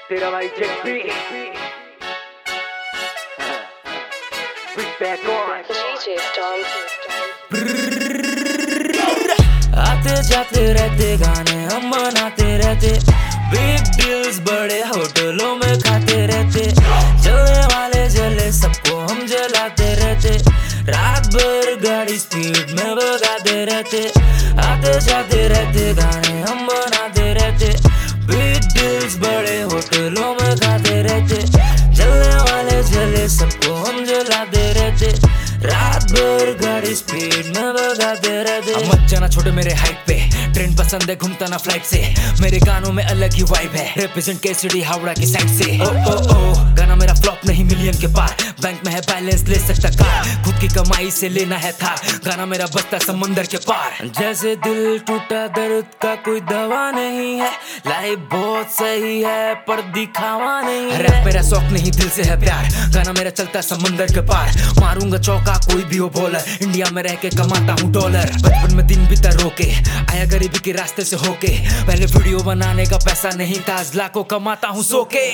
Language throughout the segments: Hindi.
तेरा भाई जेपी आते जाते रहते गाने हम बनाते रहते, बिग डील्स बड़े होटलों में खाते रहते, जलने वाले जले सबको हम जलाते रहते, रात भर गाड़ी स्पीड में भगाते रहते। आते जाते रहते गाने हम बनाते रहते, बिग डील्स बड़े होटलों में खाते रहते, जलने वाले जले सबको हम जलाते रहते, रात भर गाड़ी स्पीड में भगाते रहते। मत जाना छोटे मेरे हाइट पे, ट्रेन पसंद है घूमता ना फ्लाइट से, मेरे गानों में अलग ही वाइब है, रिप्रेजेंट केसरी हावड़ा की साइड से। ओ ओ ओ गाना मेरा फ्लॉप नहीं मिलियन के पार, बैंक में है बैलेंस ले सकता कार, खुद की कमाई से लेना है था, गाना मेरा बजता समंदर के पार। जैसे दिल टूटा दर्द का कोई दवा नहीं है, लाइफ बहुत सही है पर दिखावा नहीं है। रैप मेरा शौक नहीं दिल से है प्यार, गाना मेरा चलता समंदर के पार, मारूंगा चौका कोई भी हो बॉलर, इंडिया में रह के कमाता हूँ डॉलर। बचपन में दिन बीता रोके, आया गरीबी के रास्ते से होके, पहले वीडियो बनाने का पैसा नहीं था, आज लाखों कमाता हूँ सो के।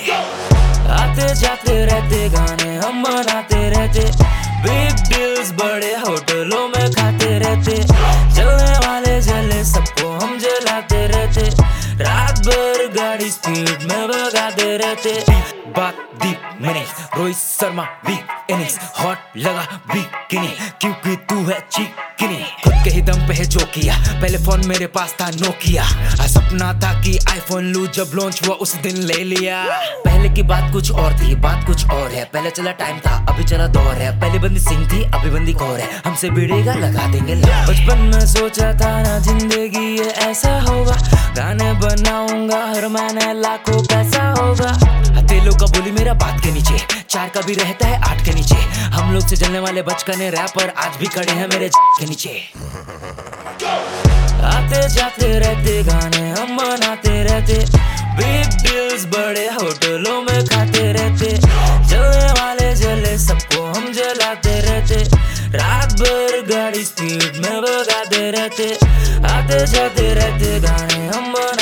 आते जाते रहते गाने हम बनाते रहते, बिग डील्स बड़े होटलों में खाते रहते, जलने वाले जले सबको हम जलाते रहते, रात भर गाड़ी स्पीड में भगाते रहते। बात दीप मैंने Rohit Sharma big innings, hot लगा बिकिनी क्योंकि तू है चिकनी, खुद के ही दम पे है जो किया, पहले फोन मेरे पास था नोकिया, सपना था कि आईफोन लूं, जब लॉन्च हुआ उस दिन ले लिया। पहले की बात कुछ और थी, बात कुछ और है, पहले चला टाइम था अभी चला दौर है, पहले बंदी सिंह थी अभी बंदी कौर है, हमसे भिड़ेगा लगा देंगे। बचपन में सोचा था ना जिंदगी ये ऐसा होगा, गाने बनाऊंगा हर महीने लाखों पैसा होगा, दिलों का बोली मेरा बात के नीचे, 4 का भी रहता है 8 के नीचे, हम लोग से जलने वाले बचकाने रैपर आज भी खड़े हैं मेरे के नीचे। आते जाते रहते गाने हम बनाते रहते, बिग डील्स बड़े होटलों में खाते रहते, जलने वाले जले सबको हम जलाते रहते, रात भर गाड़ी स्पीड में भगाते रहते। आते जाते रहते गाने हम